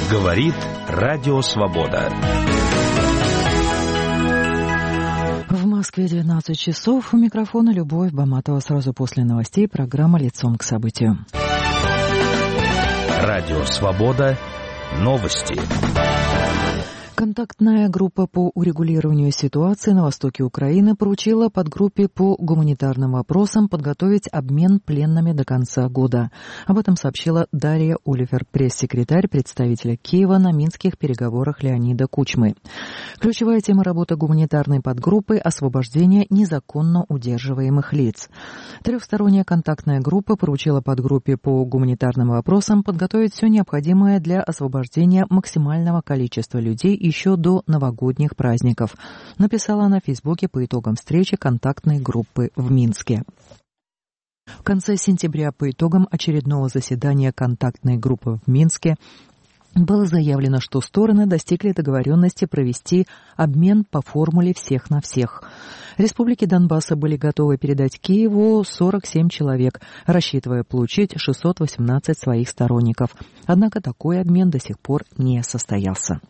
Говорит Радио Свобода. В Москве 19 часов. У микрофона Любовь Баматова. Сразу после новостей программа «Лицом к событию». Радио Свобода. Новости. Контактная группа по урегулированию ситуации на востоке Украины поручила подгруппе по гуманитарным вопросам подготовить обмен пленными до конца года. Об этом сообщила Дарья Оливер, пресс-секретарь представителя Киева на минских переговорах Леонида Кучмы. Ключевая тема работы гуманитарной подгруппы – освобождение незаконно удерживаемых лиц. Трехсторонняя контактная группа поручила подгруппе по гуманитарным вопросам подготовить все необходимое для освобождения максимального количества людей еще до новогодних праздников, написала на Фейсбуке по итогам встречи контактной группы в Минске. В конце сентября по итогам очередного заседания контактной группы в Минске было заявлено, что стороны достигли договоренности провести обмен по формуле «всех на всех». Республики Донбасса были готовы передать Киеву 47 человек, рассчитывая получить 618 своих сторонников. Однако такой обмен до сих пор не состоялся.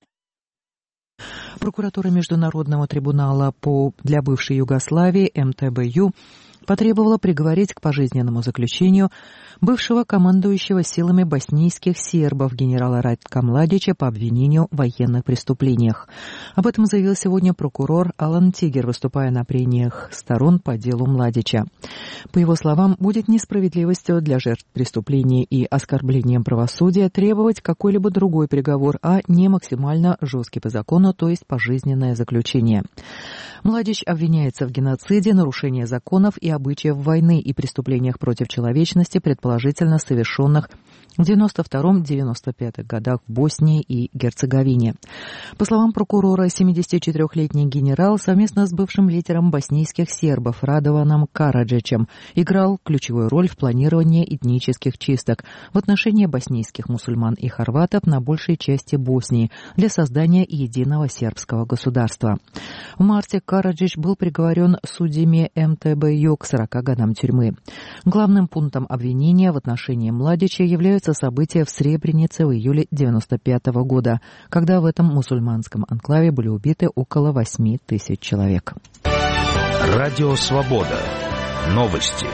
Прокуратура Международного трибунала для бывшей Югославии МТБЮ потребовала приговорить к пожизненному заключению бывшего командующего силами боснийских сербов генерала Ратка Младича по обвинению в военных преступлениях. Об этом заявил сегодня прокурор Алан Тигер, выступая на прениях сторон по делу Младича. По его словам, будет несправедливостью для жертв преступлений и оскорблением правосудия требовать какой-либо другой приговор, а не максимально жесткий по закону, то есть пожизненное заключение. Младич обвиняется в геноциде, нарушении законов и обычаев войны и преступлениях против человечности, предположительно совершенных в 92-95 годах в Боснии и Герцеговине. По словам прокурора, 74-летний генерал совместно с бывшим лидером боснийских сербов Радованом Караджичем играл ключевую роль в планировании этнических чисток в отношении боснийских мусульман и хорватов на большей части Боснии для создания единого сербского государства. В марте Караджич был приговорен судьями МТБЮ к 40 годам тюрьмы. Главным пунктом обвинения в отношении Младича являются события в Сребренице в июле 1995 года, когда в этом мусульманском анклаве были убиты около 8 тысяч человек. Радио Свобода. Новости.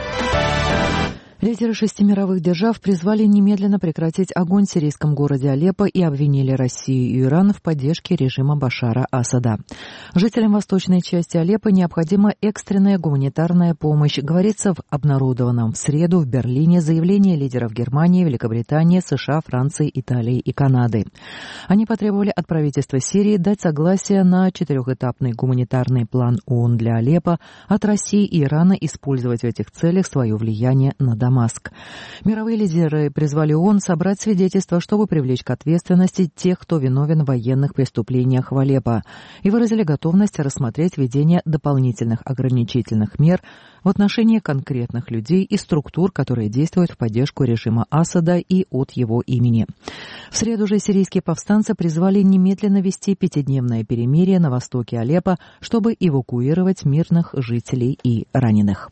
Лидеры 6 мировых держав призвали немедленно прекратить огонь в сирийском городе Алеппо и обвинили Россию и Иран в поддержке режима Башара Асада. Жителям восточной части Алеппо необходима экстренная гуманитарная помощь, говорится в обнародованном в среду в Берлине заявлении лидеров Германии, Великобритании, США, Франции, Италии и Канады. Они потребовали от правительства Сирии дать согласие на 4-этапный гуманитарный план ООН для Алеппо, от России и Ирана использовать в этих целях свое влияние на Дамаск. Мировые лидеры призвали ООН собрать свидетельства, чтобы привлечь к ответственности тех, кто виновен в военных преступлениях в Алеппо, и выразили готовность рассмотреть введение дополнительных ограничительных мер в отношении конкретных людей и структур, которые действуют в поддержку режима Асада и от его имени. В среду же сирийские повстанцы призвали немедленно ввести 5-дневное перемирие на востоке Алеппо, чтобы эвакуировать мирных жителей и раненых.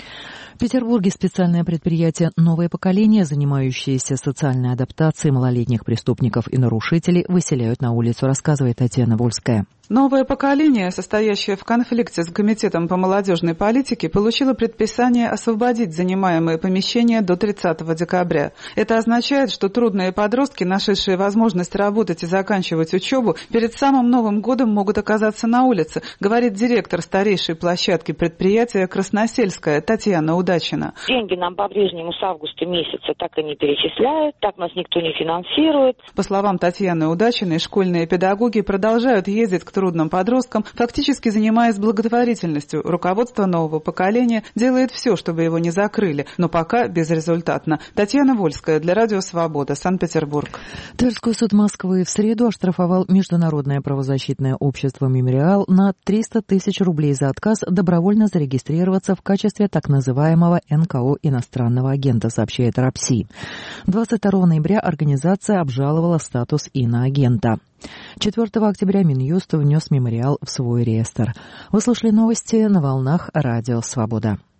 В Петербурге специальное предприятие «Новое поколение», занимающееся социальной адаптацией малолетних преступников и нарушителей, выселяют на улицу, рассказывает Татьяна Вольская. Новое поколение, состоящее в конфликте с Комитетом по молодежной политике, получило предписание освободить занимаемые помещения до 30 декабря. Это означает, что трудные подростки, нашедшие возможность работать и заканчивать учебу, перед самым Новым годом могут оказаться на улице, говорит директор старейшей площадки предприятия «Красносельская» Татьяна Удачина. Деньги нам по-прежнему с августа месяца так и не перечисляют, так нас никто не финансирует. По словам Татьяны Удачиной, школьные педагоги продолжают ездить к трудным подросткам, фактически занимаясь благотворительностью. Руководство нового поколения делает все, чтобы его не закрыли, но пока безрезультатно. Татьяна Вольская для Радио Свобода, Санкт-Петербург. Тверской суд Москвы в среду оштрафовал Международное правозащитное общество «Мемориал» на 300 тысяч рублей за отказ добровольно зарегистрироваться в качестве так называемого НКО иностранного агента, сообщает РАПСИ. 22 ноября организация обжаловала статус иноагента. 4 октября Минюст внес «Мемориал» в свой реестр. Вы слушали новости на волнах Радио Свобода.